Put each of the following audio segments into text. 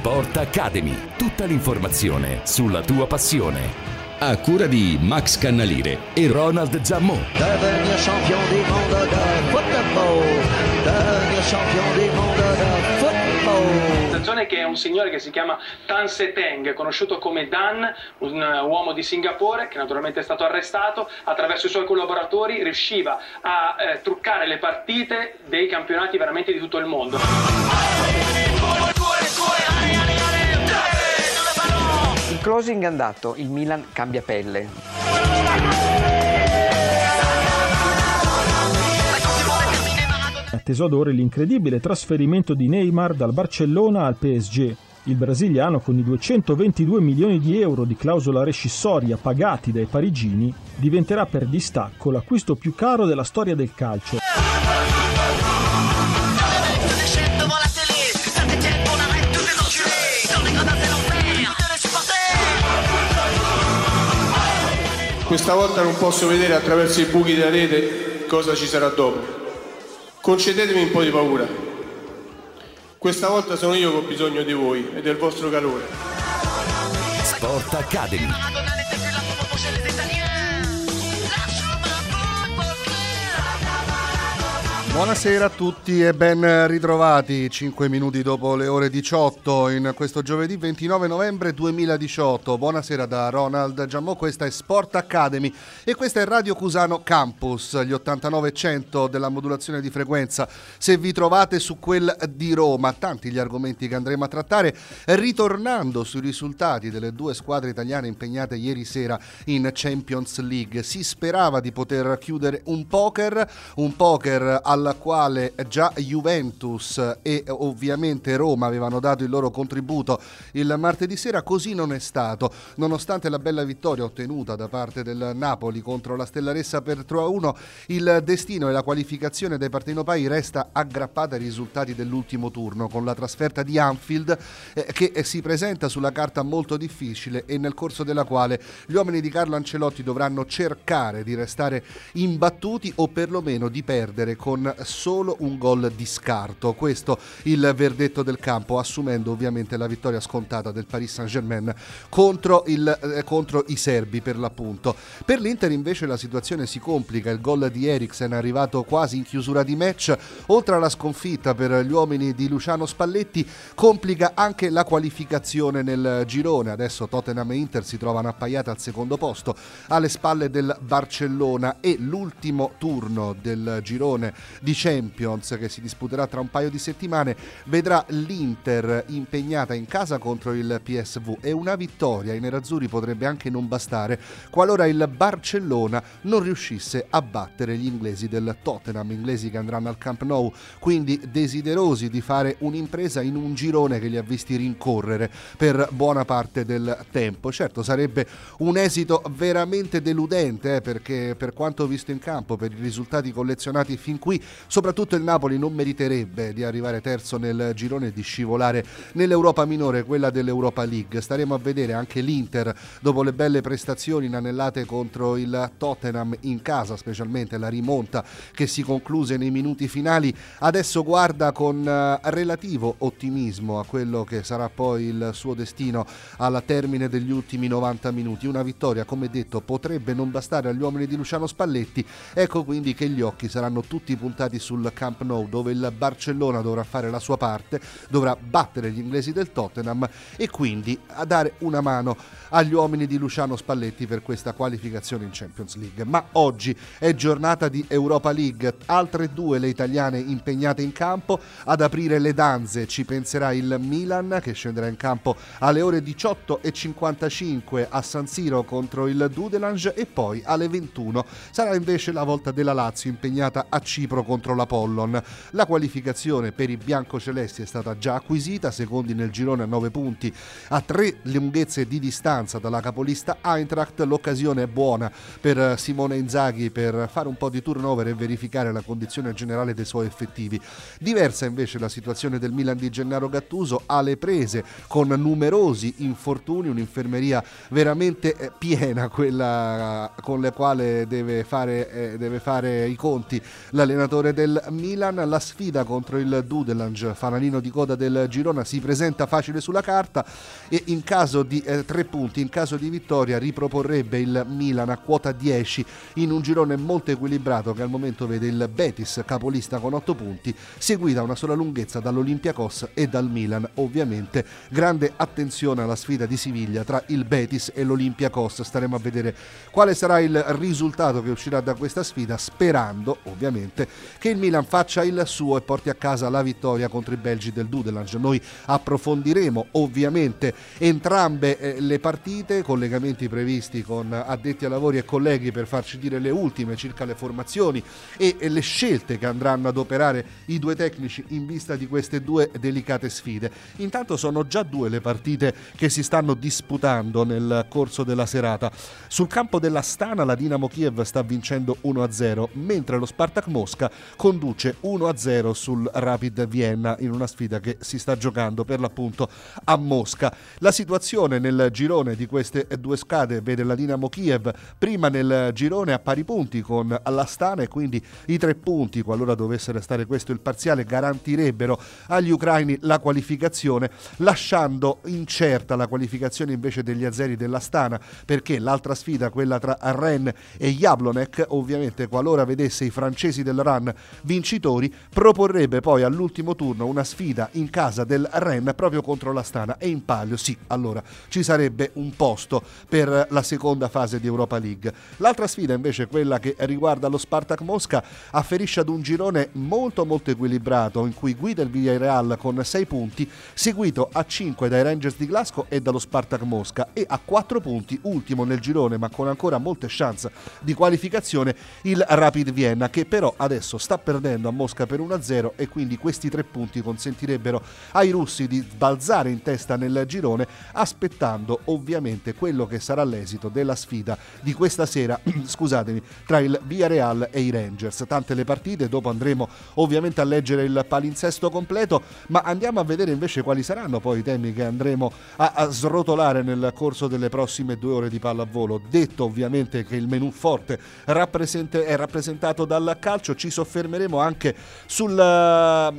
Sport Academy, tutta l'informazione sulla tua passione. A cura di Max Cannalire e Ronald Zammò. Devenir champion du monde de football. Devenir champion du monde de football. La zona che è un signore che si chiama Tan Se Teng, conosciuto come Dan, un uomo di Singapore che naturalmente è stato arrestato. Attraverso i suoi collaboratori riusciva a truccare le partite dei campionati veramente di tutto il mondo. Il closing è andato, il Milan cambia pelle. Atteso ad ore l'incredibile trasferimento di Neymar dal Barcellona al PSG. Il brasiliano, con i 222 milioni di euro di clausola rescissoria pagati dai parigini, diventerà per distacco l'acquisto più caro della storia del calcio. Questa volta non posso vedere attraverso i buchi della rete cosa ci sarà dopo. Concedetemi un po' di paura. Questa volta sono io che ho bisogno di voi e del vostro calore. Sport Academy. Buonasera a tutti e ben ritrovati 5 minuti dopo le ore 18 in questo giovedì 29 novembre 2018. Buonasera da Ronald Giammò, questa è Sport Academy e questa è Radio Cusano Campus, gli 89.100 della modulazione di frequenza. Se vi trovate su quel di Roma, tanti gli argomenti che andremo a trattare, ritornando sui risultati delle due squadre italiane impegnate ieri sera in Champions League. Si sperava di poter chiudere un poker al quale già Juventus e ovviamente Roma avevano dato il loro contributo il martedì sera. Così non è stato, nonostante la bella vittoria ottenuta da parte del Napoli contro la Stellaressa per 3-1. Il destino e la qualificazione dei partenopai resta aggrappata ai risultati dell'ultimo turno, con la trasferta di Anfield che si presenta sulla carta molto difficile e nel corso della quale gli uomini di Carlo Ancelotti dovranno cercare di restare imbattuti o perlomeno di perdere con solo un gol di scarto. Questo il verdetto del campo, assumendo ovviamente la vittoria scontata del Paris Saint-Germain contro i serbi per l'appunto. Per l'Inter invece la situazione si complica, il gol di Eriksen è arrivato quasi in chiusura di match. Oltre alla sconfitta per gli uomini di Luciano Spalletti, complica anche la qualificazione nel girone. Adesso Tottenham e Inter si trovano appaiate al secondo posto alle spalle del Barcellona e l'ultimo turno del girone di Champions, che si disputerà tra un paio di settimane, vedrà l'Inter impegnata in casa contro il PSV e una vittoria ai nerazzurri potrebbe anche non bastare qualora il Barcellona non riuscisse a battere gli inglesi del Tottenham, inglesi che andranno al Camp Nou, quindi desiderosi di fare un'impresa in un girone che li ha visti rincorrere per buona parte del tempo. Certo, sarebbe un esito veramente deludente perché per quanto visto in campo, per i risultati collezionati fin qui, soprattutto il Napoli non meriterebbe di arrivare terzo nel girone e di scivolare nell'Europa minore, quella dell'Europa League. Staremo a vedere anche l'Inter, dopo le belle prestazioni inanellate contro il Tottenham in casa, specialmente la rimonta che si concluse nei minuti finali, adesso guarda con relativo ottimismo a quello che sarà poi il suo destino al termine degli ultimi 90 minuti. Una vittoria, come detto, potrebbe non bastare agli uomini di Luciano Spalletti. Ecco quindi che gli occhi saranno tutti puntati sul Camp Nou, dove il Barcellona dovrà fare la sua parte, dovrà battere gli inglesi del Tottenham e quindi a dare una mano agli uomini di Luciano Spalletti per questa qualificazione in Champions League. Ma oggi è giornata di Europa League, altre due le italiane impegnate in campo. Ad aprire le danze ci penserà il Milan, che scenderà in campo alle ore 18:55 a San Siro contro il Dudelange, e poi alle 21 sarà invece la volta della Lazio impegnata a Cipro contro l'Apollon. La qualificazione per i biancocelesti è stata già acquisita, secondi nel girone a 9 punti, a 3 lunghezze di distanza dalla capolista Eintracht. L'occasione è buona per Simone Inzaghi per fare un po' di turnover e verificare la condizione generale dei suoi effettivi. Diversa invece la situazione del Milan di Gennaro Gattuso, alle prese con numerosi infortuni, un'infermeria veramente piena, quella con la quale deve fare i conti l'allenatore favore del Milan. La sfida contro il Dudelange, fanalino di coda del Girona, si presenta facile sulla carta e in caso di 3 punti, in caso di vittoria, riproporrebbe il Milan a quota 10 in un girone molto equilibrato che al momento vede il Betis capolista con 8 punti, seguita a una sola lunghezza dall'Olympiacos e dal Milan. Ovviamente grande attenzione alla sfida di Siviglia tra il Betis e l'Olympiacos. Staremo a vedere quale sarà il risultato che uscirà da questa sfida, sperando ovviamente che il Milan faccia il suo e porti a casa la vittoria contro i belgi del Dudelange. Noi approfondiremo ovviamente entrambe le partite, collegamenti previsti con addetti ai lavori e colleghi per farci dire le ultime circa le formazioni e le scelte che andranno ad operare i due tecnici in vista di queste due delicate sfide. Intanto sono già 2 le partite che si stanno disputando nel corso della serata. Sul campo dell'Astana la Dinamo Kiev sta vincendo 1-0, mentre lo Spartak Mosca conduce 1-0 sul Rapid Vienna in una sfida che si sta giocando per l'appunto a Mosca. La situazione nel girone di queste 2 squadre vede la Dinamo Kiev prima nel girone a pari punti con l'Astana, e quindi i 3 punti, qualora dovesse restare questo il parziale, garantirebbero agli ucraini la qualificazione, lasciando incerta la qualificazione invece degli azeri dell'Astana, perché l'altra sfida, quella tra Rennes e Jablonec, ovviamente qualora vedesse i francesi del Rennes vincitori, proporrebbe poi all'ultimo turno una sfida in casa del Rennes proprio contro l'Astana, e in palio sì, allora ci sarebbe un posto per la seconda fase di Europa League. L'altra sfida invece, quella che riguarda lo Spartak Mosca, afferisce ad un girone molto equilibrato in cui guida il Villarreal con 6 punti, seguito a 5 dai Rangers di Glasgow e dallo Spartak Mosca, e a 4 punti, ultimo nel girone ma con ancora molte chance di qualificazione, il Rapid Vienna, che però adesso sta perdendo a Mosca per 1-0, e quindi questi 3 punti consentirebbero ai russi di balzare in testa nel girone, aspettando ovviamente quello che sarà l'esito della sfida di questa sera scusatemi, tra il Villarreal e i Rangers. Tante le partite, dopo andremo ovviamente a leggere il palinsesto completo, ma andiamo a vedere invece quali saranno poi i temi che andremo a srotolare nel corso delle prossime 2 ore di pallavolo. Detto ovviamente che il menù forte è rappresentato dal calcio, ci soffermeremo anche sulla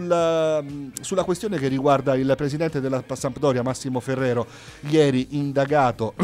questione che riguarda il presidente della Sampdoria Massimo Ferrero, ieri indagato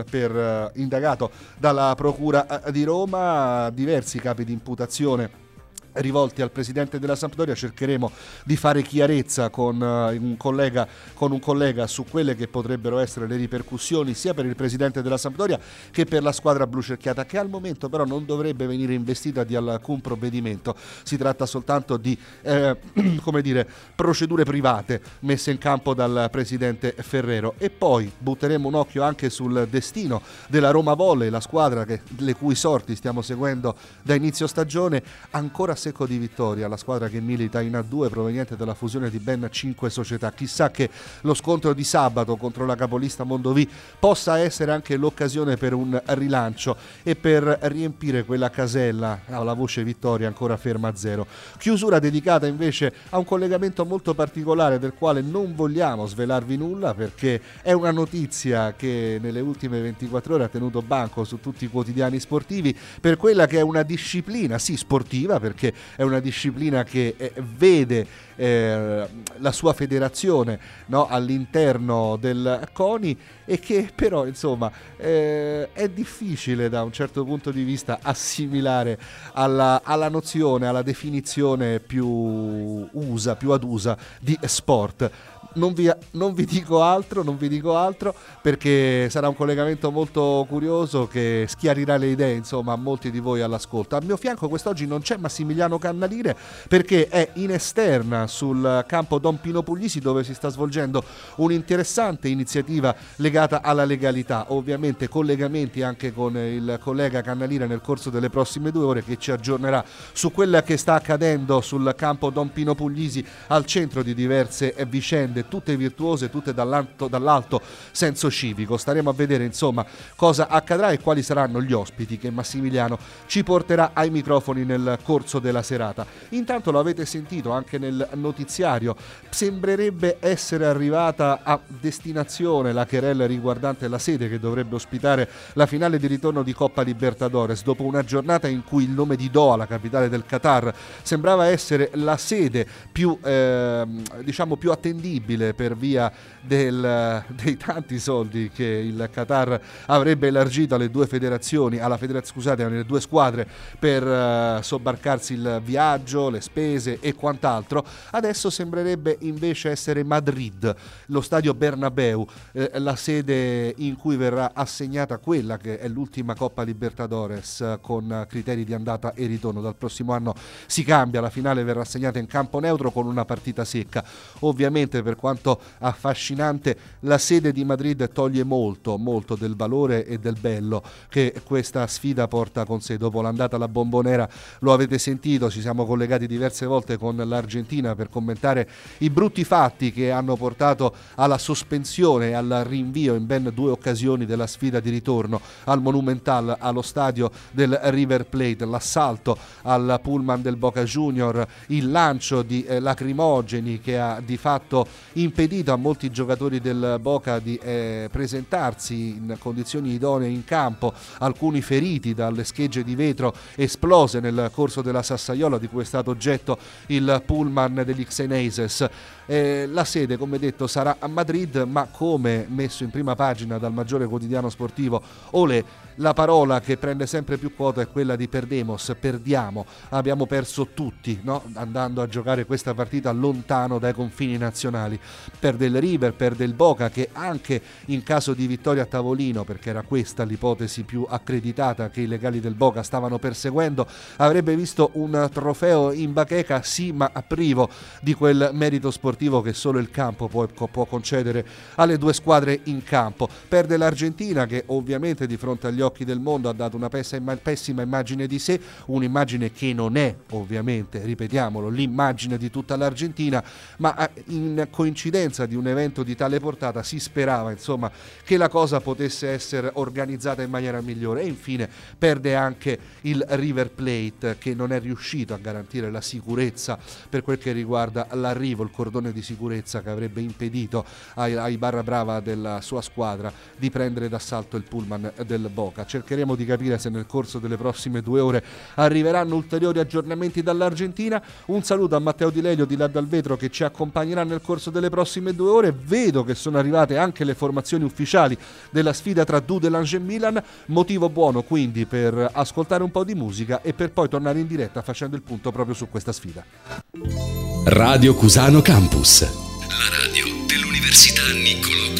dalla Procura di Roma. Diversi capi di imputazione rivolti al presidente della Sampdoria. Cercheremo di fare chiarezza con un collega su quelle che potrebbero essere le ripercussioni sia per il presidente della Sampdoria che per la squadra blucerchiata, che al momento però non dovrebbe venire investita di alcun provvedimento. Si tratta soltanto di procedure private messe in campo dal presidente Ferrero. E poi butteremo un occhio anche sul destino della Roma Volley, la squadra le cui sorti stiamo seguendo da inizio stagione, ancora secco di vittoria, la squadra che milita in A2 proveniente dalla fusione di ben 5 società. Chissà che lo scontro di sabato contro la capolista Mondovì possa essere anche l'occasione per un rilancio e per riempire quella casella alla voce vittoria ancora ferma a 0. Chiusura dedicata invece a un collegamento molto particolare del quale non vogliamo svelarvi nulla, perché è una notizia che nelle ultime 24 ore ha tenuto banco su tutti i quotidiani sportivi per quella che è una disciplina, sì, sportiva, perché è una disciplina che vede la sua federazione, no, all'interno del CONI, e che però insomma è difficile da un certo punto di vista assimilare alla nozione, alla definizione più adusa di sport. Non vi dico altro perché sarà un collegamento molto curioso che schiarirà le idee insomma a molti di voi all'ascolto. Al mio fianco quest'oggi non c'è Massimiliano Cannalire perché è in esterna sul campo Don Pino Puglisi, dove si sta svolgendo un'interessante iniziativa legata alla legalità. Ovviamente collegamenti anche con il collega Cannalire nel corso delle prossime 2 ore, che ci aggiornerà su quella che sta accadendo sul campo Don Pino Puglisi, al centro di diverse vicende partite tutte virtuose, tutte dall'alto senso civico. Staremo a vedere insomma cosa accadrà e quali saranno gli ospiti che Massimiliano ci porterà ai microfoni nel corso della serata. Intanto lo avete sentito anche nel notiziario, sembrerebbe essere arrivata a destinazione la querela riguardante la sede che dovrebbe ospitare la finale di ritorno di Coppa Libertadores, dopo una giornata in cui il nome di Doha, la capitale del Qatar, sembrava essere la sede più più attendibile per via dei tanti soldi che il Qatar avrebbe elargito alle due federazioni, alle due squadre per sobbarcarsi il viaggio, le spese e quant'altro. Adesso sembrerebbe invece essere Madrid, lo stadio Bernabeu, la sede in cui verrà assegnata quella che è l'ultima Coppa Libertadores con criteri di andata e ritorno. Dal prossimo anno si cambia, la finale verrà assegnata in campo neutro con una partita secca. Ovviamente, per quanto affascinante, la sede di Madrid toglie molto del valore e del bello che questa sfida porta con sé. Dopo l'andata alla Bombonera, lo avete sentito, ci siamo collegati diverse volte con l'Argentina per commentare i brutti fatti che hanno portato alla sospensione e al rinvio in ben 2 occasioni della sfida di ritorno al Monumental, allo stadio del River Plate, l'assalto al pullman del Boca Junior, il lancio di lacrimogeni che ha di fatto impedito a molti giocatori del Boca di presentarsi in condizioni idonee in campo, alcuni feriti dalle schegge di vetro esplose nel corso della Sassaiola di cui è stato oggetto il pullman degli Xeneises. La sede, come detto, sarà a Madrid, ma come messo in prima pagina dal maggiore quotidiano sportivo Olé, la parola che prende sempre più quota è quella di perdemos, perdiamo, abbiamo perso tutti, no? Andando a giocare questa partita lontano dai confini nazionali. Perde il River, perde il Boca, che anche in caso di vittoria a tavolino, perché era questa l'ipotesi più accreditata che i legali del Boca stavano perseguendo, avrebbe visto un trofeo in bacheca, sì, ma privo di quel merito sportivo che solo il campo può concedere alle due squadre in campo. Perde l'Argentina, che ovviamente di fronte agli occhi del mondo ha dato una pessima immagine di sé, un'immagine che non è ovviamente, ripetiamolo, l'immagine di tutta l'Argentina, ma in coincidenza di un evento di tale portata si sperava insomma che la cosa potesse essere organizzata in maniera migliore. E infine perde anche il River Plate, che non è riuscito a garantire la sicurezza per quel che riguarda l'arrivo, il cordone di sicurezza che avrebbe impedito ai barra brava della sua squadra di prendere d'assalto il pullman del Boca. Cercheremo di capire se nel corso delle prossime 2 ore arriveranno ulteriori aggiornamenti dall'Argentina. Un saluto a Matteo Di Lelio di là dal vetro, che ci accompagnerà nel corso delle prossime 2 ore. Vedo che sono arrivate anche le formazioni ufficiali della sfida tra Dudelange e Milan, motivo buono quindi per ascoltare un po' di musica e per poi tornare in diretta facendo il punto proprio su questa sfida. Radio Cusano Campus, la radio dell'Università Niccolò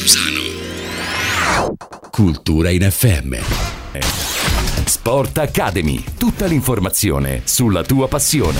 Cusano. Cultura in FM. Sport Academy, tutta l'informazione sulla tua passione.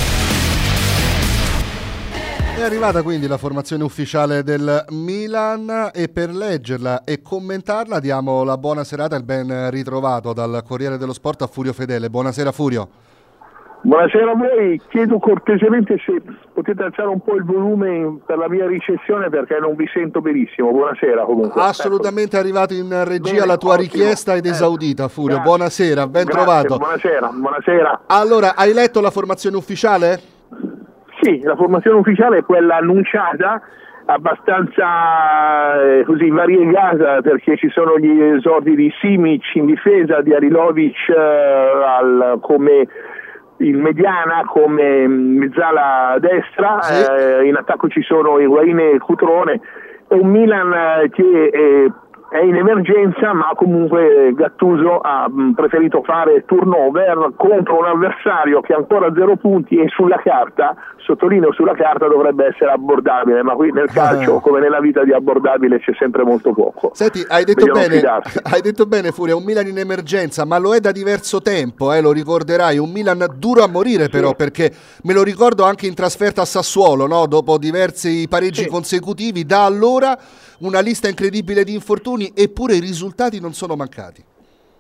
È arrivata quindi la formazione ufficiale del Milan e per leggerla e commentarla diamo la buona serata e il ben ritrovato dal Corriere dello Sport a Furio Fedele. Buonasera Furio. Buonasera a voi, chiedo cortesemente se potete alzare un po' il volume per la mia ricezione perché non vi sento benissimo. Buonasera comunque. Assolutamente, ecco. È arrivato in regia. Bene, la tua richiesta ed esaudita Furio. Grazie. Buonasera, ben trovato. Buonasera. Allora, hai letto la formazione ufficiale? Sì, la formazione ufficiale è quella annunciata, abbastanza così variegata, perché ci sono gli esordi di Simic in difesa, di Halilovic come il mediana, come mezzala destra, sì. In attacco ci sono Higuain e Cutrone. È un Milan che è in emergenza, ma comunque Gattuso ha preferito fare turnover contro un avversario che ha ancora 0 punti e sulla carta, sottolineo sulla carta, dovrebbe essere abbordabile, ma qui nel calcio come nella vita di abbordabile c'è sempre molto poco. Senti, hai detto bene Furia, un Milan in emergenza, ma lo è da diverso tempo, lo ricorderai, un Milan duro a morire però, sì. Perché me lo ricordo anche in trasferta a Sassuolo, no? Dopo diversi pareggi consecutivi, da allora una lista incredibile di infortuni, eppure i risultati non sono mancati.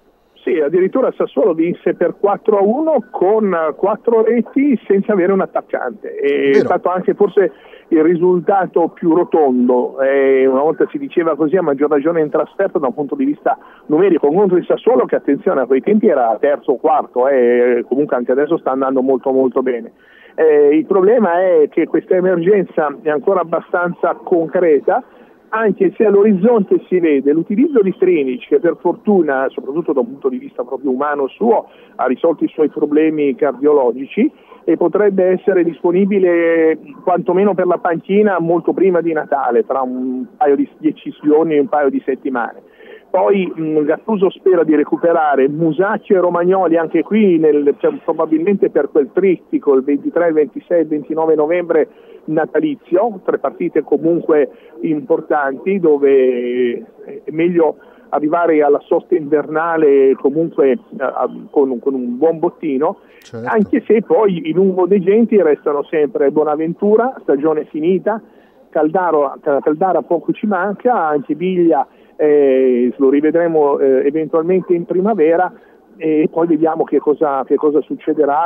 Sì, addirittura Sassuolo vinse per 4-1 con 4 reti senza avere un attaccante. È stato anche forse il risultato più rotondo. Una volta si diceva così, a maggior ragione in trasferta da un punto di vista numerico contro il Sassuolo, che attenzione a quei tempi era terzo o quarto, comunque anche adesso sta andando molto molto bene. Il problema è che questa emergenza è ancora abbastanza concreta, anche se all'orizzonte si vede l'utilizzo di Strinic, che per fortuna, soprattutto da un punto di vista proprio umano suo, ha risolto i suoi problemi cardiologici e potrebbe essere disponibile quantomeno per la panchina molto prima di Natale, tra un paio di 10 giorni e un paio di settimane. Poi Gattuso spera di recuperare Musacchio e Romagnoli anche qui, probabilmente per quel trittico, il 23, il 26 e il 29 novembre natalizio, 3 partite comunque importanti dove è meglio arrivare alla sosta invernale comunque con un buon bottino, certo. Anche se poi i lungodegenti restano sempre Bonaventura, stagione finita, Caldara poco ci manca, anche Biglia lo rivedremo eventualmente in primavera, e poi vediamo che cosa succederà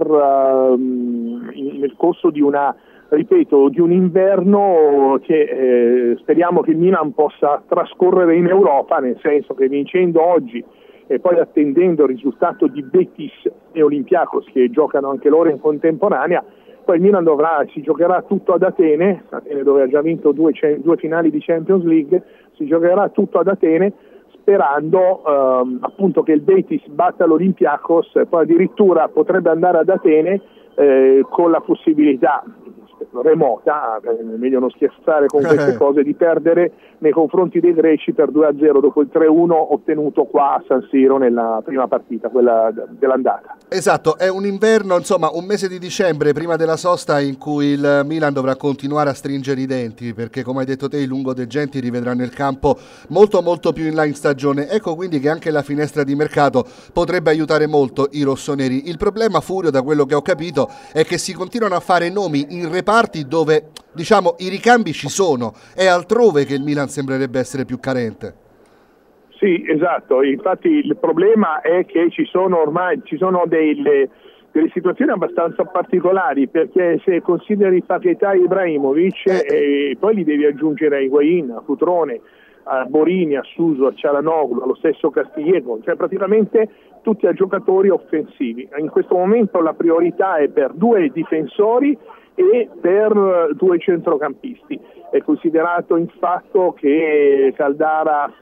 nel corso di un inverno che speriamo che il Milan possa trascorrere in Europa, nel senso che vincendo oggi e poi attendendo il risultato di Betis e Olympiacos, che giocano anche loro in contemporanea, poi il Milan si giocherà tutto ad Atene dove ha già vinto due finali di Champions League, si giocherà tutto ad Atene sperando appunto che il Betis batta l'Olympiacos, e poi addirittura potrebbe andare ad Atene con la possibilità remota, meglio non scherzare con queste cose, di perdere nei confronti dei greci per 2-0 dopo il 3-1 ottenuto qua a San Siro nella prima partita, quella dell'andata. Esatto, è un inverno, insomma un mese di dicembre prima della sosta in cui il Milan dovrà continuare a stringere i denti, perché come hai detto te i lungodegenti rivedranno il campo molto molto più in là in stagione. Ecco quindi che anche la finestra di mercato potrebbe aiutare molto i rossoneri. Il problema, Furio, da quello che ho capito, è che si continuano a fare nomi in reparti dove, diciamo, i ricambi ci sono, è altrove che il Milan sembrerebbe essere più carente. Sì, esatto, infatti il problema è che ci sono delle situazioni abbastanza particolari, perché se consideri Paquetá e Ibrahimovic e poi li devi aggiungere a Higuaín, a Cutrone, a Borini, a Suso, a Çalhanoğlu, allo stesso Castillejo, cioè praticamente tutti a giocatori offensivi. In questo momento la priorità è per 2 difensori e per 2 centrocampisti. È considerato il fatto che Caldara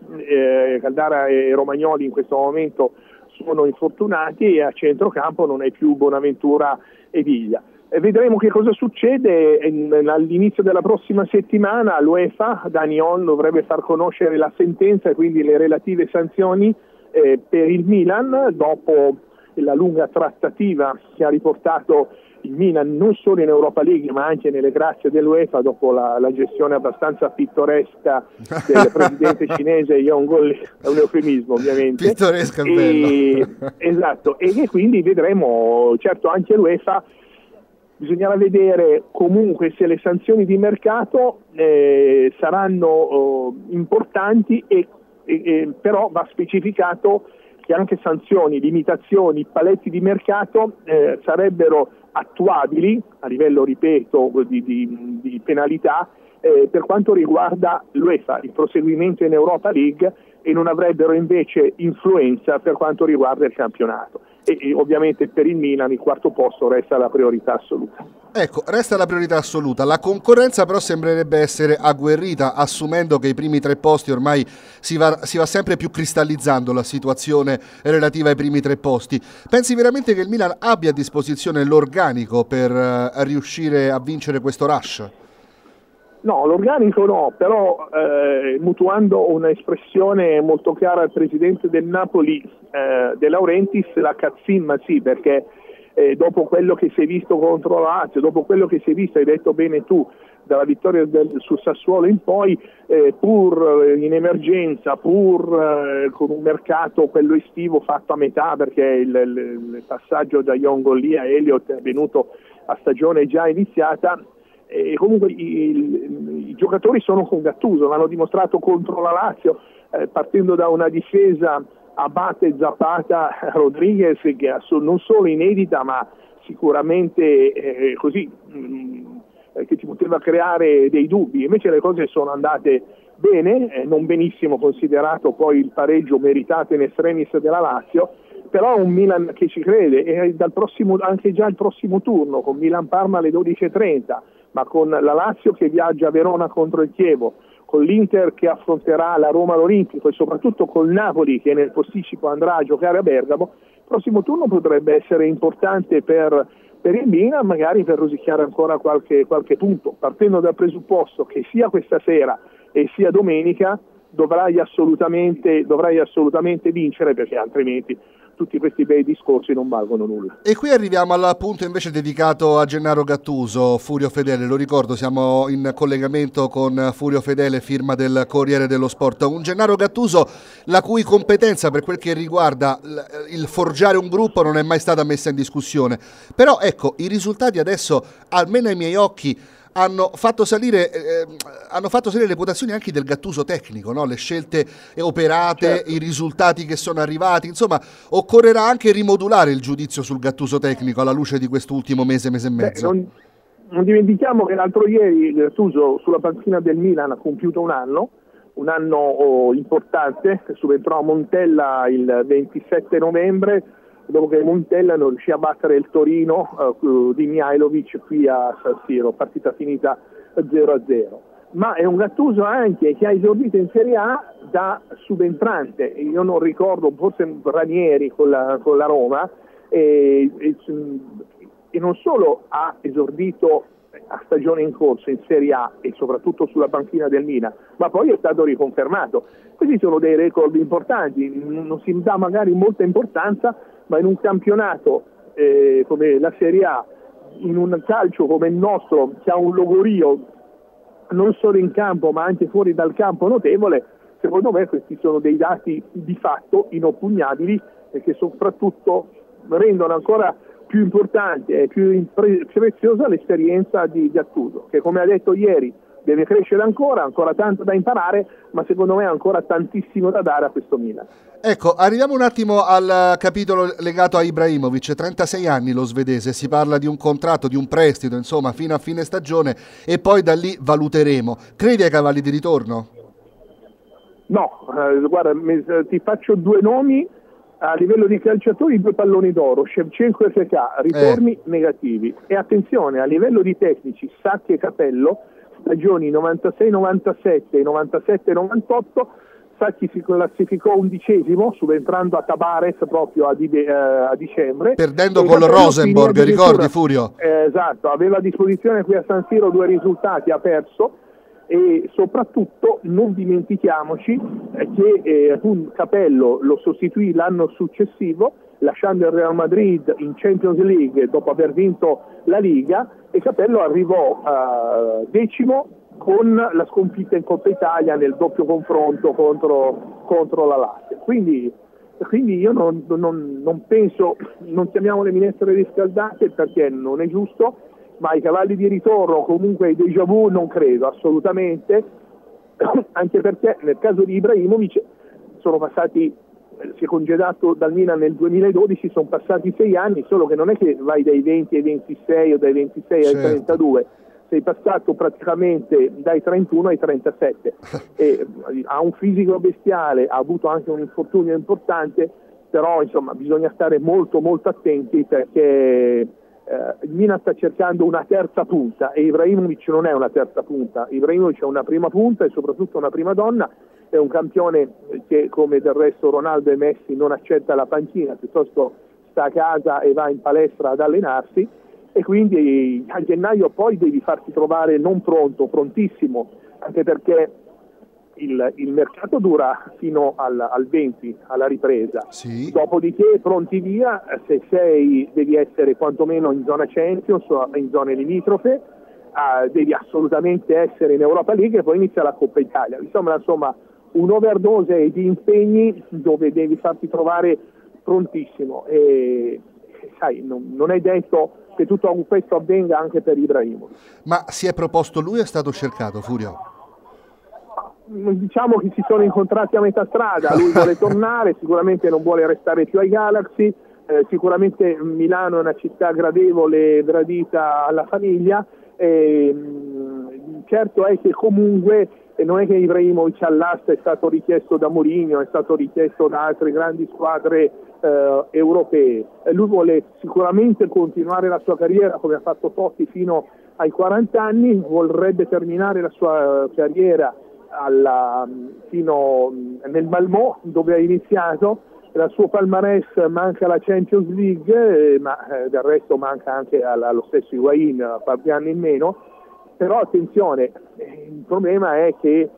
e Romagnoli in questo momento sono infortunati e a centrocampo non è più Bonaventura e Viglia. Vedremo che cosa succede all'inizio della prossima settimana. L'UEFA, Danion, dovrebbe far conoscere la sentenza e quindi le relative sanzioni per il Milan dopo la lunga trattativa che ha riportato il Milan non solo in Europa League ma anche nelle grazie dell'UEFA dopo la gestione abbastanza pittoresca del presidente cinese Yongoli, è un eufemismo ovviamente. Pittoresca, bello. Esatto, e quindi vedremo, certo anche l'UEFA bisognerà vedere comunque se le sanzioni di mercato saranno importanti però va specificato che anche sanzioni, limitazioni, paletti di mercato sarebbero attuabili a livello, ripeto, di penalità per quanto riguarda l'UEFA, il proseguimento in Europa League, e non avrebbero invece influenza per quanto riguarda il campionato. E ovviamente per il Milan il quarto posto resta la priorità assoluta. Ecco, resta la priorità assoluta. La concorrenza però sembrerebbe essere agguerrita, assumendo che i primi 3 posti ormai si va sempre più cristallizzando la situazione relativa ai primi 3 posti. Pensi veramente che il Milan abbia a disposizione l'organico per riuscire a vincere questo rush? No, l'organico no, però mutuando un'espressione molto chiara al presidente del Napoli, De Laurentiis, la cazzimma sì, perché dopo quello che si è visto contro la Lazio, dopo quello che si è visto, hai detto bene tu, dalla vittoria sul Sassuolo in poi, pur in emergenza, pur con un mercato quello estivo fatto a metà, perché il passaggio da Yongoli a Elliott è avvenuto a stagione già iniziata, e comunque i giocatori sono con Gattuso, l'hanno dimostrato contro la Lazio, partendo da una difesa Abate, Zapata, Rodriguez, che non solo inedita ma sicuramente che ti poteva creare dei dubbi. Invece le cose sono andate bene, non benissimo considerato poi il pareggio meritato in estremis della Lazio, però un Milan che ci crede, e anche già il prossimo turno con Milan-Parma alle 12:30, ma con la Lazio che viaggia a Verona contro il Chievo, con l'Inter che affronterà la Roma all'Olimpico e soprattutto col Napoli che nel posticipo andrà a giocare a Bergamo, il prossimo turno potrebbe essere importante per il Milan, magari per rosicchiare ancora qualche punto, partendo dal presupposto che sia questa sera e sia domenica dovrai assolutamente vincere, perché altrimenti tutti questi bei discorsi non valgono nulla. E qui arriviamo al punto invece dedicato a Gennaro Gattuso. Furio Fedele, lo ricordo, siamo in collegamento con Furio Fedele, firma del Corriere dello Sport. Un Gennaro Gattuso la cui competenza per quel che riguarda il forgiare un gruppo non è mai stata messa in discussione, però ecco, i risultati adesso, almeno ai miei occhi, hanno fatto salire le quotazioni anche del Gattuso tecnico, no? Le scelte operate, certo, i risultati che sono arrivati, insomma occorrerà anche rimodulare il giudizio sul Gattuso tecnico alla luce di quest'ultimo mese e mezzo. Non dimentichiamo che l'altro ieri Gattuso sulla panchina del Milan ha compiuto un anno importante, subentrò a Montella il 27 novembre, dopo che Montella non riuscì a battere il Torino di Mihajlovic qui a San Siro, partita finita 0-0. Ma è un Gattuso anche che ha esordito in Serie A da subentrante. Io non ricordo, forse Ranieri con la Roma, e non solo ha esordito a stagione in corso in Serie A e soprattutto sulla panchina del Milan, ma poi è stato riconfermato. Questi sono dei record importanti, non si dà magari molta importanza, ma in un campionato come la Serie A, in un calcio come il nostro che ha un logorio non solo in campo ma anche fuori dal campo notevole, secondo me questi sono dei dati di fatto inoppugnabili e che soprattutto rendono ancora più importante e più preziosa l'esperienza di Gattuso, che come ha detto ieri deve crescere ancora tanto da imparare, ma secondo me ha ancora tantissimo da dare a questo Milan. Ecco, arriviamo un attimo al capitolo legato a Ibrahimovic. 36 anni lo svedese, si parla di un contratto, di un prestito, insomma, fino a fine stagione, e poi da lì valuteremo. Credi ai cavalli di ritorno? No, guarda, ti faccio due nomi a livello di calciatori, 2 palloni d'oro, Shevchenko e FK, ritorni negativi. E attenzione, a livello di tecnici, Sacchi e Capello, stagioni 96-97 e 97-98, Sacchi si classificò 11° subentrando a Tabares proprio a dicembre, perdendo con Rosenborg, ricordi Furio? Esatto, aveva a disposizione qui a San Siro 2 risultati, ha perso, e soprattutto non dimentichiamoci che Capello lo sostituì l'anno successivo lasciando il Real Madrid in Champions League dopo aver vinto la Liga, e Capello arrivò 10° con la sconfitta in Coppa Italia nel doppio confronto contro la Lazio. Quindi io non penso, non chiamiamo le minestre riscaldate perché non è giusto, ma i cavalli di ritorno, comunque i déjà vu, non credo assolutamente, anche perché nel caso di Ibrahimovic si è congedato dal Milan nel 2012, sono passati 6 anni, solo che non è che vai dai 20 ai 26 o dai 26 ai 32, sei passato praticamente dai 31 ai 37 e ha un fisico bestiale, ha avuto anche un infortunio importante, però insomma bisogna stare molto molto attenti perché il Milan sta cercando una terza punta e Ibrahimovic non è una terza punta, Ibrahimovic è una prima punta e soprattutto una prima donna, è un campione che come del resto Ronaldo e Messi non accetta la panchina, piuttosto sta a casa e va in palestra ad allenarsi, e quindi a gennaio poi devi farti trovare non pronto, prontissimo, anche perché il mercato dura fino al 20, alla ripresa. Sì. Dopodiché pronti via, se devi essere quantomeno in zona Champions, in zone limitrofe, devi assolutamente essere in Europa League e poi inizia la Coppa Italia. Insomma un'overdose di impegni dove devi farti trovare prontissimo e sai, non è detto che tutto questo avvenga anche per Ibrahimovic. Ma si è proposto lui o è stato cercato, Furio? diciamo che si sono incontrati a metà strada, lui vuole tornare, sicuramente non vuole restare più ai Galaxy, sicuramente Milano è una città gradevole, gradita alla famiglia, certo è che comunque non è che Ibrahimovic all'asta è stato richiesto da Mourinho, è stato richiesto da altre grandi squadre europee, lui vuole sicuramente continuare la sua carriera come ha fatto Totti fino ai 40 anni, vorrebbe terminare la sua carriera fino nel Malmö dove ha iniziato. Dal suo palmarès manca la Champions League, ma del resto manca anche allo stesso Higuain, qualche anno in meno. Però attenzione, il problema è che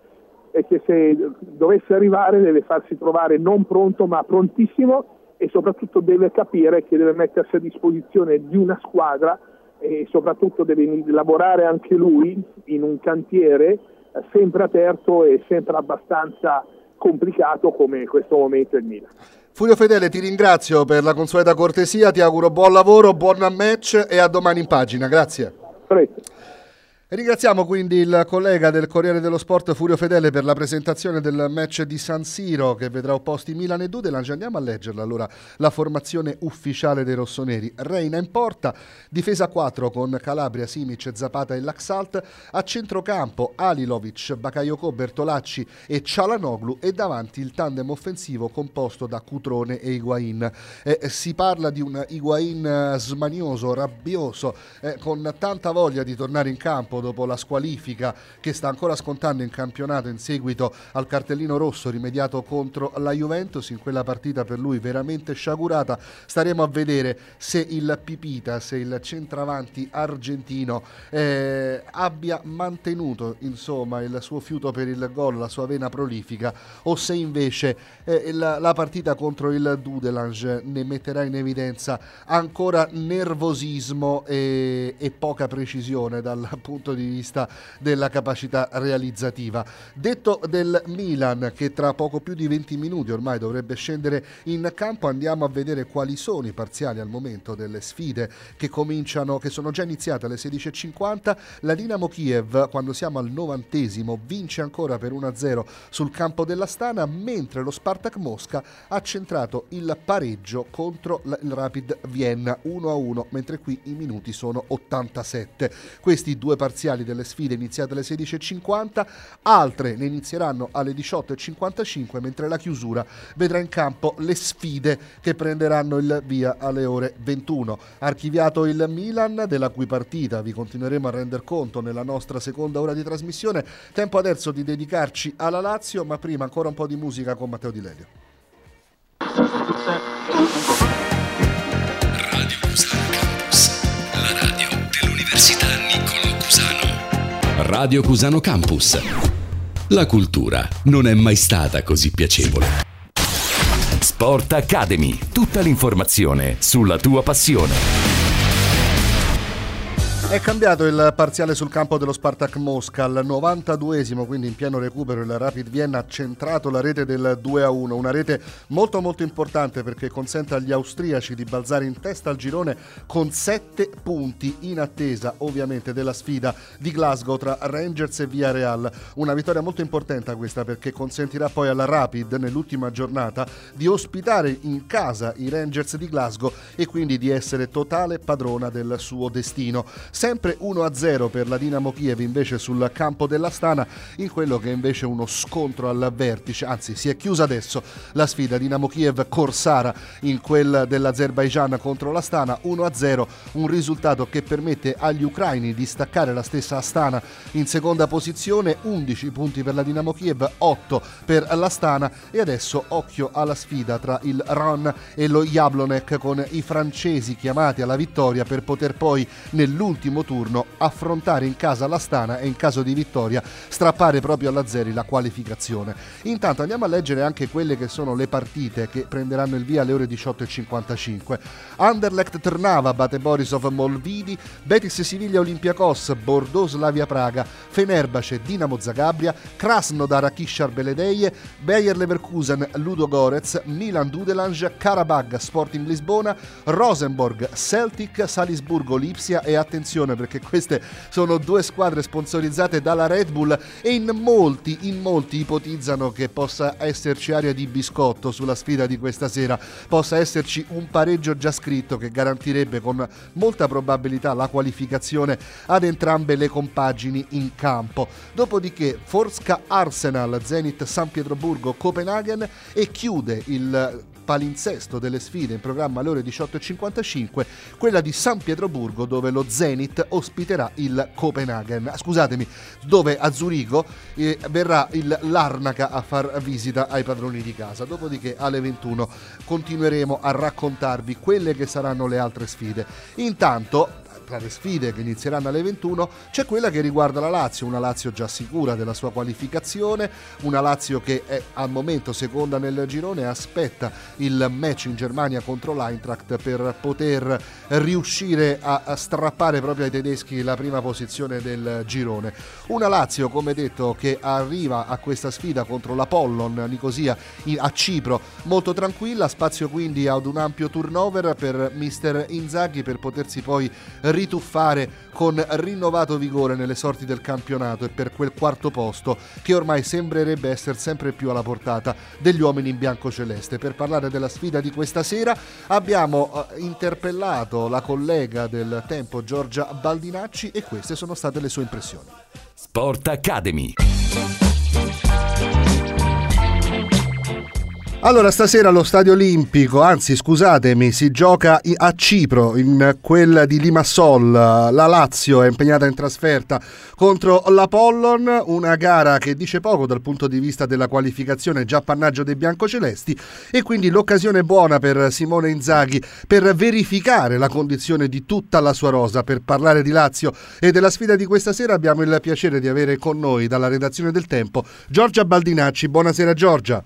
se dovesse arrivare deve farsi trovare non pronto ma prontissimo, e soprattutto deve capire che deve mettersi a disposizione di una squadra, e soprattutto deve lavorare anche lui in un cantiere sempre aperto e sempre abbastanza complicato come in questo momento il Milan. Fulvio Fedele, ti ringrazio per la consueta cortesia, ti auguro buon lavoro, buon match e a domani in pagina. Grazie. Prego. Ringraziamo quindi il collega del Corriere dello Sport Furio Fedele per la presentazione del match di San Siro che vedrà opposti Milan e Dudelange. Andiamo a leggerla allora la formazione ufficiale dei rossoneri. Reina in porta, difesa 4 con Calabria, Simic, Zapata e Laxalt, a centrocampo Alilovic, Bakayoko, Bertolacci e Çalhanoğlu, e davanti il tandem offensivo composto da Cutrone e Higuain. Si parla di un Higuain smanioso, rabbioso, con tanta voglia di tornare in campo dopo la squalifica che sta ancora scontando in campionato in seguito al cartellino rosso rimediato contro la Juventus. In quella partita per lui veramente sciagurata. Staremo a vedere se il Pipita, se il centravanti argentino abbia mantenuto insomma il suo fiuto per il gol, la sua vena prolifica, o se invece la partita contro il Dudelange ne metterà in evidenza ancora nervosismo e poca precisione dal punto di vista della capacità realizzativa. Detto del Milan, che tra poco più di 20 minuti ormai dovrebbe scendere in campo, andiamo a vedere quali sono i parziali al momento delle sfide che sono già iniziate alle 16:50. La Dinamo Kiev, quando siamo al 90°, vince ancora per 1-0 sul campo dell'Astana, mentre lo Spartak Mosca ha centrato il pareggio contro il Rapid Vienna 1-1, mentre qui i minuti sono 87. Questi due parziali delle sfide iniziate alle 16:50, altre ne inizieranno alle 18:55, mentre la chiusura vedrà in campo le sfide che prenderanno il via alle ore 21. Archiviato il Milan, della cui partita vi continueremo a render conto nella nostra seconda ora di trasmissione. Tempo adesso di dedicarci alla Lazio, ma prima ancora un po' di musica con Matteo Di Lelio. Radio Cusano Campus, la radio dell'Università Niccolò Cusano. Radio Cusano Campus. La cultura non è mai stata così piacevole. Sport Academy, tutta l'informazione sulla tua passione. È cambiato il parziale sul campo dello Spartak Mosca al 92°, quindi in pieno recupero il Rapid Vienna ha centrato la rete del 2-1, una rete molto molto importante perché consente agli austriaci di balzare in testa al girone con 7 punti, in attesa ovviamente della sfida di Glasgow tra Rangers e Villarreal. Una vittoria molto importante questa, perché consentirà poi alla Rapid nell'ultima giornata di ospitare in casa i Rangers di Glasgow e quindi di essere totale padrona del suo destino. Sempre 1-0 per la Dinamo Kiev invece sul campo dell'Astana, in quello che è invece uno scontro al vertice, anzi si è chiusa adesso la sfida Dinamo Kiev-Korsara in quel dell'Azerbaigian contro l'Astana. 1-0, un risultato che permette agli ucraini di staccare la stessa Astana in seconda posizione, 11 punti per la Dinamo Kiev, 8 per l'Astana, e adesso occhio alla sfida tra il Ron e lo Jablonec, con i francesi chiamati alla vittoria per poter poi nell'ultimo turno affrontare in casa l'Astana e in caso di vittoria strappare proprio all'Azeri la qualificazione. Intanto andiamo a leggere anche quelle che sono le partite che prenderanno il via alle ore 18:55. Anderlecht Trnava batte Borisov Molvidi, Betis Siviglia Olympiacos, Bordeaux Slavia Praga, Fenerbahce Dinamo Zagabria, Krasnodar Kishar Beledeje, Bayer Leverkusen Ludo Gorez, Milan Dudelange, Karabag Sporting Lisbona, Rosenborg Celtic, Salisburgo Lipsia e attenzione attenzione, perché queste sono due squadre sponsorizzate dalla Red Bull e in molti ipotizzano che possa esserci aria di biscotto sulla sfida di questa sera, possa esserci un pareggio già scritto che garantirebbe con molta probabilità la qualificazione ad entrambe le compagini in campo. Dopodiché Forska Arsenal, Zenit San Pietroburgo, Copenaghen, e chiude il palinsesto delle sfide in programma alle ore 18.55 quella di San Pietroburgo, dove lo Zenit ospiterà il Copenaghen, dove a Zurigo verrà il Larnaca a far visita ai padroni di casa. Dopodiché alle 21 continueremo a raccontarvi quelle che saranno le altre sfide. Intanto, tra le sfide che inizieranno alle 21 c'è quella che riguarda la Lazio, una Lazio già sicura della sua qualificazione, una Lazio che è al momento seconda nel girone e aspetta il match in Germania contro l'Eintracht per poter riuscire a strappare proprio ai tedeschi la prima posizione del girone. Una Lazio, come detto, che arriva a questa sfida contro l'Apollon Nicosia a Cipro molto tranquilla, spazio quindi ad un ampio turnover per mister Inzaghi per potersi poi rituffare con rinnovato vigore nelle sorti del campionato e per quel quarto posto che ormai sembrerebbe essere sempre più alla portata degli uomini in biancoceleste. Per parlare della sfida di questa sera abbiamo interpellato la collega del Tempo Giorgia Baldinacci e queste sono state le sue impressioni. Sport Academy. Allora, stasera allo Stadio Olimpico, si gioca a Cipro, in quella di Limassol. La Lazio è impegnata in trasferta contro l'Apollon, una gara che dice poco dal punto di vista della qualificazione, già appannaggio dei biancocelesti, e quindi l'occasione buona per Simone Inzaghi per verificare la condizione di tutta la sua rosa. Per parlare di Lazio e della sfida di questa sera abbiamo il piacere di avere con noi dalla redazione del Tempo Giorgia Baldinacci. Buonasera Giorgia.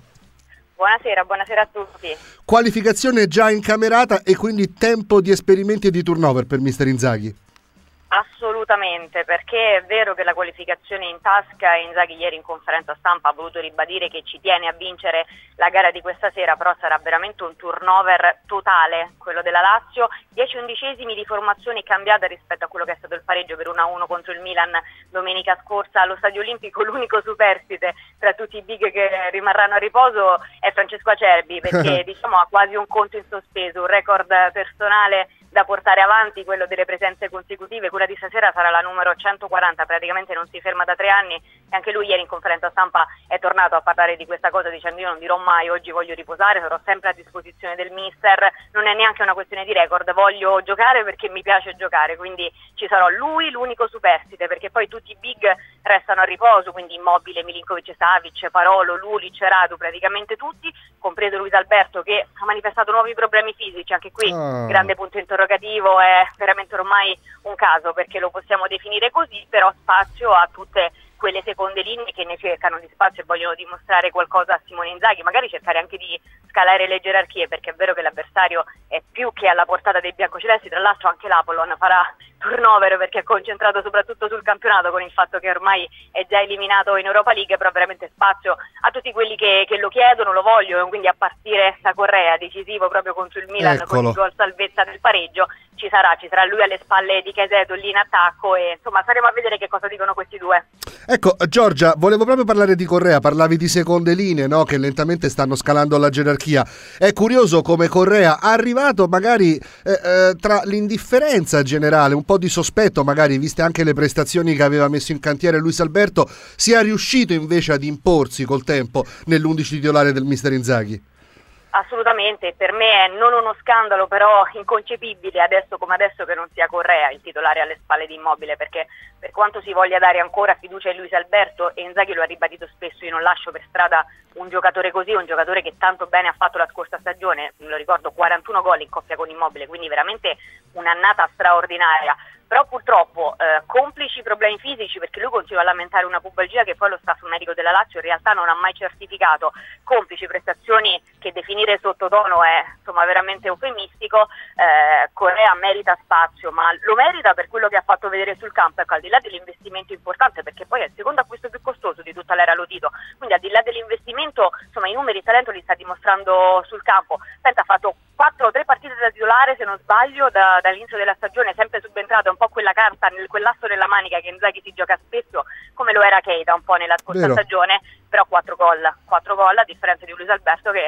Buonasera a tutti. Qualificazione già incamerata e quindi tempo di esperimenti e di turnover per mister Inzaghi. Assolutamente, perché è vero che la qualificazione è in tasca e Inzaghi ieri in conferenza stampa ha voluto ribadire che ci tiene a vincere la gara di questa sera, però sarà veramente un turnover totale quello della Lazio, 10 undicesimi di formazione cambiata rispetto a quello che è stato il pareggio per 1-1 contro il Milan domenica scorsa allo Stadio Olimpico. L'unico superstite tra tutti i big che rimarranno a riposo è Francesco Acerbi, perché diciamo ha quasi un conto in sospeso, un record personale da portare avanti, quello delle presenze consecutive. Quella di stasera sarà la numero 140, praticamente non si ferma da 3 anni, e anche lui ieri in conferenza stampa è tornato a parlare di questa cosa dicendo: io non dirò mai oggi voglio riposare, sarò sempre a disposizione del mister, non è neanche una questione di record, voglio giocare perché mi piace giocare, quindi ci sarò lui, l'unico superstite, perché poi tutti i big restano a riposo, quindi Immobile, Milinkovic-Savic, Parolo, Lulic, Radu, praticamente tutti, compreso Luis Alberto che ha manifestato nuovi problemi fisici, anche qui grande punto interrogativo, è veramente ormai un caso perché lo possiamo definire così, però spazio a tutte quelle seconde linee che ne cercano di spazio e vogliono dimostrare qualcosa a Simone Inzaghi, magari cercare anche di scalare le gerarchie, perché è vero che l'avversario è più che alla portata dei biancocelesti. Tra l'altro anche l'Apollon farà turnover perché è concentrato soprattutto sul campionato, con il fatto che ormai è già eliminato in Europa League, però veramente spazio a tutti quelli che lo chiedono, lo vogliono, quindi a partire da Correa, decisivo proprio contro il Milan. Eccolo. Con il gol salvezza del pareggio ci sarà lui alle spalle di Caicedo lì in attacco, e insomma staremo a vedere che cosa dicono questi due. Ecco Giorgia, volevo proprio parlare di Correa, parlavi di seconde linee, no? Che lentamente stanno scalando la gerarchia. È curioso come Correa, arrivato magari tra l'indifferenza generale, un po' di sospetto magari, viste anche le prestazioni che aveva messo in cantiere Luis Alberto, sia riuscito invece ad imporsi col tempo nell'11 titolare del mister Inzaghi. Assolutamente, per me è non uno scandalo, però inconcepibile adesso come adesso che non sia Correa il titolare alle spalle di Immobile, perché per quanto si voglia dare ancora fiducia a Luis Alberto, e Inzaghi lo ha ribadito spesso, io non lascio per strada un giocatore così, un giocatore che tanto bene ha fatto la scorsa stagione, me lo ricordo, 41 gol in coppia con Immobile, quindi veramente un'annata straordinaria. Però purtroppo complici problemi fisici, perché lui continua a lamentare una pubalgia che poi lo staff medico della Lazio in realtà non ha mai certificato, complici prestazioni che definire sottotono è insomma veramente eufemistico. Correa merita spazio, ma lo merita per quello che ha fatto vedere sul campo, ecco, al di là dell'investimento importante, perché poi è il secondo acquisto più costoso di tutta l'era Lotito, quindi al di là dell'investimento insomma i numeri, il talento li sta dimostrando sul campo. Senta, ha fatto 4 o 3 partite da titolare se non sbaglio dall'inizio della stagione, sempre subentrato, è un po' quella carta sta nel quell'asso della manica che Inzaghi si gioca spesso, come lo era Keita un po' nella scorsa stagione, però 4 gol, a differenza di Luis Alberto che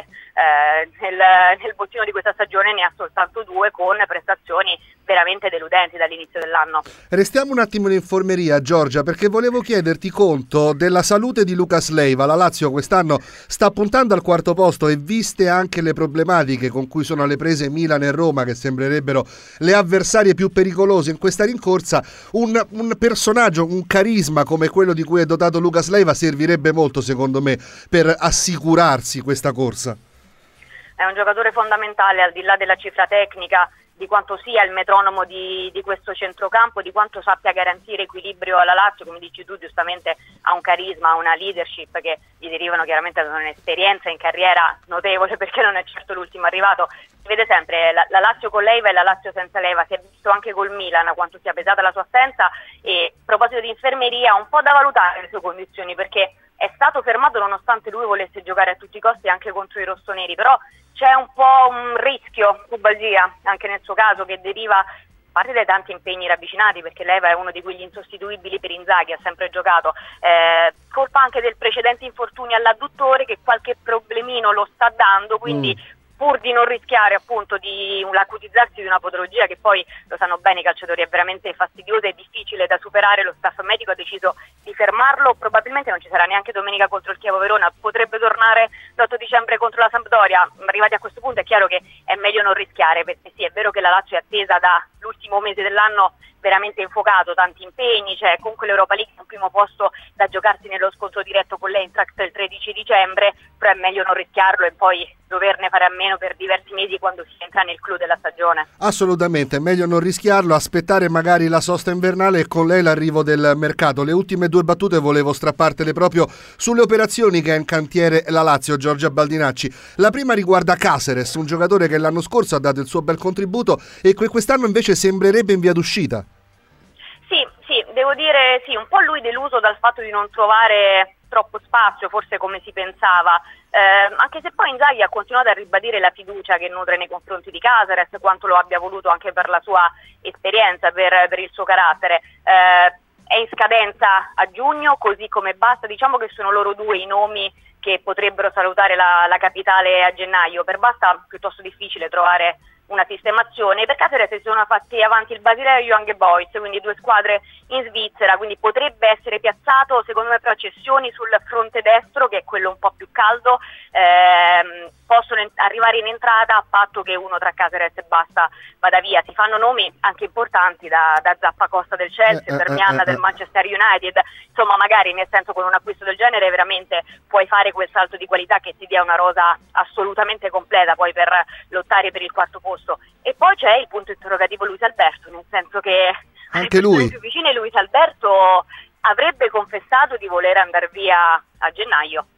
nel bottino di questa stagione ne ha soltanto 2, con prestazioni veramente deludenti dall'inizio dell'anno. Restiamo un attimo in infermeria, Giorgia, perché volevo chiederti conto della salute di Lucas Leiva. La Lazio quest'anno sta puntando al 4° posto, e viste anche le problematiche con cui sono alle prese Milan e Roma, che sembrerebbero le avversarie più pericolose in questa rincorsa, un personaggio, un carisma come quello di cui è dotato Lucas Leiva servirebbe molto, secondo me, per assicurarsi questa corsa. È un giocatore fondamentale, al di là della cifra tecnica, di quanto sia il metronomo di questo centrocampo, di quanto sappia garantire equilibrio alla Lazio. Come dici tu, giustamente ha un carisma, una leadership che gli derivano chiaramente da un'esperienza in carriera notevole, perché non è certo l'ultimo arrivato. Si vede sempre la Lazio con Leiva e la Lazio senza Leiva, si è visto anche col Milan quanto sia pesata la sua assenza. E a proposito di infermeria, un po' da valutare le sue condizioni, perché è stato fermato nonostante lui volesse giocare a tutti i costi anche contro i rossoneri, però c'è un po' un rischio, pubalgia, anche nel suo caso, che deriva parte dai tanti impegni ravvicinati, perché Leiva è uno di quegli insostituibili per Inzaghi, ha sempre giocato, colpa anche del precedente infortunio all'adduttore che qualche problemino lo sta dando, quindi pur di non rischiare appunto di l'acutizzarsi di una patologia che poi, lo sanno bene i calciatori, è veramente fastidiosa e difficile da superare, lo staff medico ha deciso di fermarlo. Probabilmente non ci sarà neanche domenica contro il Chievo Verona, potrebbe tornare l'8 dicembre contro la Sampdoria. Arrivati a questo punto è chiaro che è meglio non rischiare, perché sì, è vero che la Lazio è attesa dall'ultimo mese dell'anno veramente infuocato, tanti impegni, c'è comunque l'Europa League, un primo posto da giocarsi nello scontro diretto con l'Eintracht il 13 dicembre, però è meglio non rischiarlo e poi doverne fare a meno per diversi mesi quando si entra nel clou della stagione. Assolutamente, è meglio non rischiarlo, aspettare magari la sosta invernale e con lei l'arrivo del mercato. Le ultime 2 battute volevo strappartele proprio sulle operazioni che ha in cantiere la Lazio, Giorgia Baldinacci. La prima riguarda Caceres, un giocatore che l'anno scorso ha dato il suo bel contributo e che quest'anno invece sembrerebbe in via d'uscita. Sì, devo dire sì, un po' lui deluso dal fatto di non trovare troppo spazio, forse come si pensava, anche se poi Inzaghi ha continuato a ribadire la fiducia che nutre nei confronti di Caceres, quanto lo abbia voluto anche per la sua esperienza, per il suo carattere. È in scadenza a giugno, così come Basta, diciamo che sono loro 2 i nomi che potrebbero salutare la capitale a gennaio. Per Basta piuttosto difficile trovare una sistemazione, per Caceres si sono fatti avanti il Basilea e Young Boys, quindi 2 squadre in Svizzera, quindi potrebbe essere piazzato, secondo me, però cessioni sul fronte destro, che è quello un po' più caldo, possono arrivare in entrata a patto che uno tra Caceres e Basta vada via. Si fanno nomi anche importanti da Zappacosta del Chelsea, Darmian del Manchester United, insomma magari, nel senso, con un acquisto del genere veramente puoi fare quel salto di qualità che ti dia una rosa assolutamente completa poi per lottare per il 4° posto. E poi c'è il punto interrogativo Luis Alberto, nel senso che anche lui più vicine Luis Alberto avrebbe confessato di voler andare via a gennaio.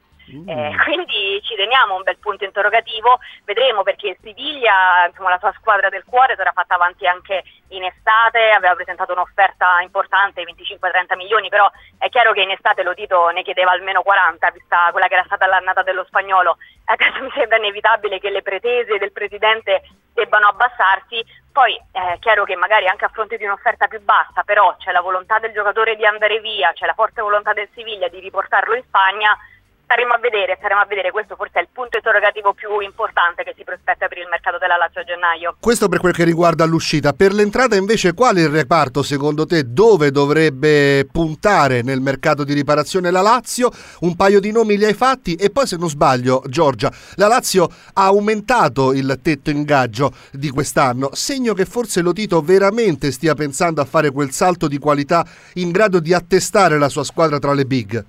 Quindi ci teniamo un bel punto interrogativo, vedremo, perché il Siviglia, insomma, la sua squadra del cuore, sarà fatta avanti anche in estate, aveva presentato un'offerta importante, 25-30 milioni, però è chiaro che in estate lo Tito ne chiedeva almeno 40, vista quella che era stata l'annata dello Spagnolo. Adesso mi sembra inevitabile che le pretese del presidente debbano abbassarsi. Poi è chiaro che magari anche a fronte di un'offerta più bassa, però c'è la volontà del giocatore di andare via, c'è la forte volontà del Siviglia di riportarlo in Spagna. Staremo a vedere, questo forse è il punto interrogativo più importante che si prospetta per il mercato della Lazio a gennaio. Questo per quel che riguarda l'uscita. Per l'entrata invece, qual è il reparto secondo te, dove dovrebbe puntare nel mercato di riparazione la Lazio? Un paio di nomi li hai fatti e poi, se non sbaglio, Giorgia, la Lazio ha aumentato il tetto ingaggio di quest'anno, segno che forse lo Tito veramente stia pensando a fare quel salto di qualità in grado di attestare la sua squadra tra le big.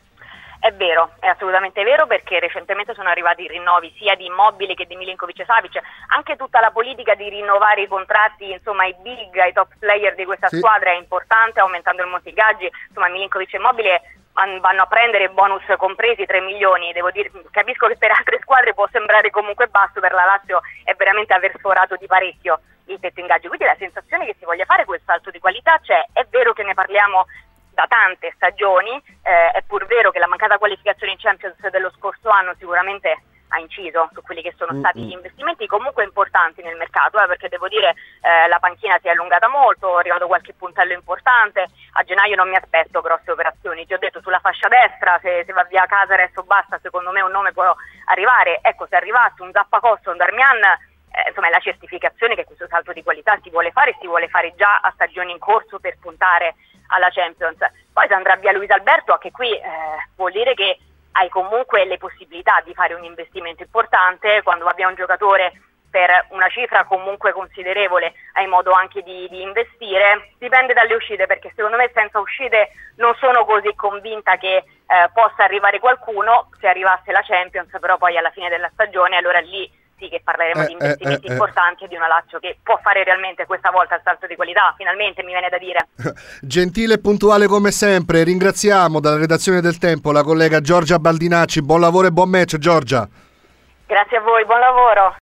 È vero, è assolutamente vero, perché recentemente sono arrivati i rinnovi sia di Immobile che di Milinkovic e Savic, anche tutta la politica di rinnovare i contratti, insomma, ai big, ai top player di questa squadra è importante, aumentando il monte ingaggi. Insomma, Milinkovic e Immobile vanno a prendere bonus compresi 3 milioni, devo dire, capisco che per altre squadre può sembrare comunque basso, per la Lazio è veramente aver sforato di parecchio il tetto ingaggi, quindi la sensazione che si voglia fare quel salto di qualità c'è. È vero che ne parliamo da tante stagioni, è pur vero che la mancata qualificazione in Champions dello scorso anno sicuramente ha inciso su quelli che sono stati gli investimenti comunque importanti nel mercato, perché devo dire la panchina si è allungata molto, è arrivato qualche puntello importante. A gennaio non mi aspetto grosse operazioni, ti ho detto sulla fascia destra, se va via Casares o basta, secondo me un nome può arrivare. Ecco, se arrivasse un Zappacosta o un Darmian, insomma è la certificazione che questo salto di qualità si vuole fare già a stagione in corso per puntare alla Champions. Poi se andrà via Luis Alberto, anche qui vuol dire che hai comunque le possibilità di fare un investimento importante. Quando abbia un giocatore per una cifra comunque considerevole hai modo anche di investire. Dipende dalle uscite, perché secondo me senza uscite non sono così convinta che possa arrivare qualcuno. Se arrivasse la Champions però poi alla fine della stagione, allora lì sì che parleremo di investimenti importanti e di una Lazio che può fare realmente questa volta il salto di qualità, finalmente, mi viene da dire. Gentile e puntuale come sempre, ringraziamo dalla redazione del Tempo la collega Giorgia Baldinacci. Buon lavoro e buon match, Giorgia. Grazie a voi, buon lavoro.